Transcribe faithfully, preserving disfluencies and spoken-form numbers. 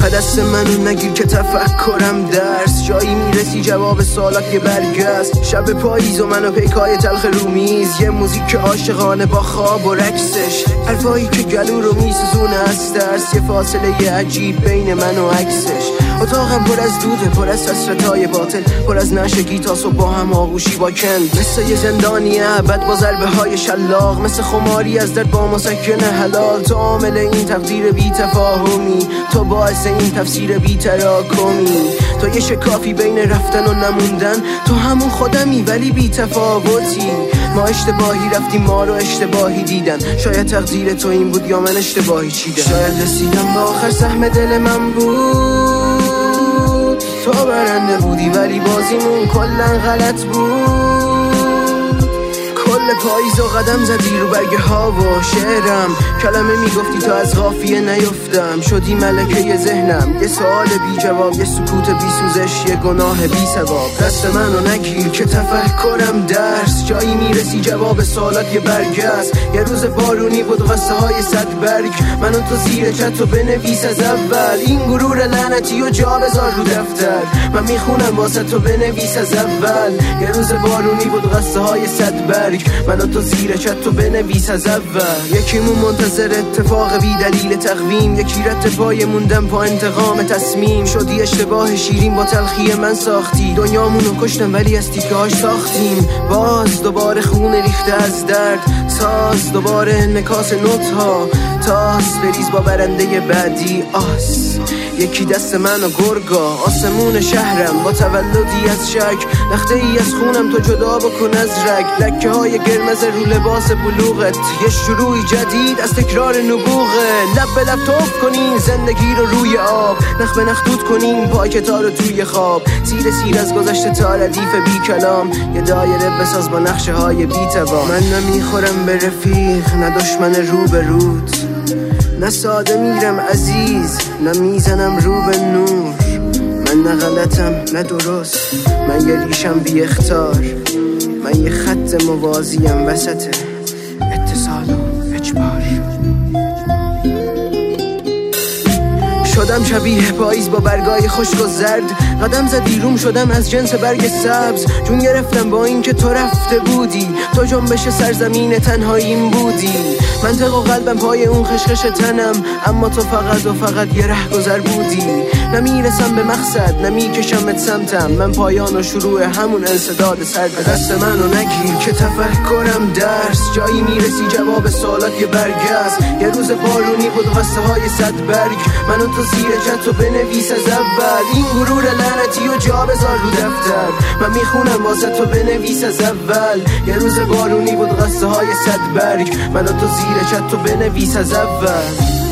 دست منو نگیر که تفکرم درس جایی میرسی جواب سوالات یه برگست شب پاییز و منو پیکای تلخ رومیز یه موزیک که عاشقانه با خواب و رقصش حرفایی که گلو رو میسوزونه از ترس یه فاصله یه عجیب بین من و عکسش اتاقم پر از دوده پر از حسرتای باطل پر از نشه گیتاس و با هم آغوشی با کند مثل یه زندانی ابد با ضربه های شلاق مثل خماری از درد با مسکن حلال تو عامل این تقدیر بی تفاهمی تو باعث این تفسیر بی تراکمی تو یه شکافی بین رفتن و نموندن تو همون خودمی ولی بی تفاوتی ما اشتباهی رفتیم ما رو اشتباهی دیدن شاید تقدیر تو این بود یا من اشتباهی چیدم شاید رسیدم به آخر سهم دل من بود تو برنده بودی ولی بازیمون کلن غلط بود کل پاییز و قدم زدی رو برگه ها و شعرم کلمه میگفتی تا از قافیه نیفتم شدی ملکه ذهنم یه سوال بی جواب یه سکوت بی سوزش یه گناه بی ثواب دست منو نگیر که تفکرم درس جایی میرسی جواب سوالات یه برگست یه روز بارونی بود قصه های صد برگ منو تو زیر چت و بنویس از اول این غرور لعنتی و جا بذار رو دفتر من میخونم واسه تو بنویس از اول یه روز بارونی بود قصه های صد برگ منو تو زیر چت تو بنویس از اول یکیمون منتظر اتفاق بی دلیل تقویم یکی رد پای موندم پا انتقام تصمیم شدی اشتباه شیرین با تلخی من ساختی دنیامونو کشتم ولی از تیکه هاش ساختیم باز دوباره خون ریخته از درد ساز دوباره انعکاس نوت ها تاس بریز با برنده بعدی آس یکی دست من و گرگا آسمون شهرم با تولدی از شک لخته ای از خونم تو جدا بکن از رگ لکه های قرمز رو لباس بلوغت یه شروعی جدید از تکرار نبوغه لب به لب توف کنین زندگی رو روی آب نخ به نخ دود کنین پاکتا رو توی خواب سیر سیر از گذشته تا ردیف بی کلام یه دایره بساز با نقشه های بی توام من نمیخورم به رفیق نه دشمن رو به رود نه ساده میرم عزیز نه میزنم رو به نور من نه غلطم نه درست من یه ریشم بی اختار من یه خط موازیم وسط اتصال و اجبار شدم شبیه پاییز با برگای خشک و زرد قدم زدی روم شدم از جنس برگ سبز جون گرفتم با این که تو رفته بودی تو جنبش سرزمین تنهاییم بودی منطق و قلبم پای اون خشخش تنم اما تو فقط و فقط یه ره گذر بودی نمیرسم به مقصد نمیکشمت سمتم من پایان و شروع همون انسداد سرد دست منو نگیر که تفکرم درس جایی میرسی جواب سوالات یه برگست یه روز بارونی بود قصه های صد برگ منو تو زیر چت و بنویس از اول این غرور لعنتی و جا بذار رو دفتر من میخونم واسه تو بنویس از اول یه روز بارونی بود قصه های صد برگ منو تو زیر چت و بنویس از اول